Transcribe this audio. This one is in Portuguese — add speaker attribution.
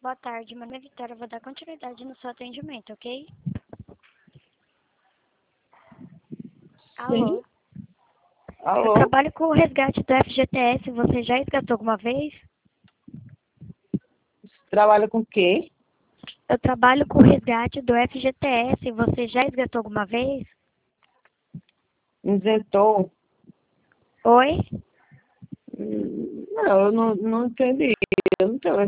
Speaker 1: Boa tarde, meu nome é Vitória. Eu vou dar continuidade no seu atendimento, ok? Alô?
Speaker 2: Sim.
Speaker 1: Eu
Speaker 2: Alô?
Speaker 1: trabalho com o resgate do FGTS. Você já resgatou alguma vez?
Speaker 2: Trabalha com o quê?
Speaker 1: Eu trabalho com o resgate do FGTS. Você já resgatou alguma vez?
Speaker 2: Isentou?
Speaker 1: Oi?
Speaker 2: Não, eu não entendi. Eu não tenho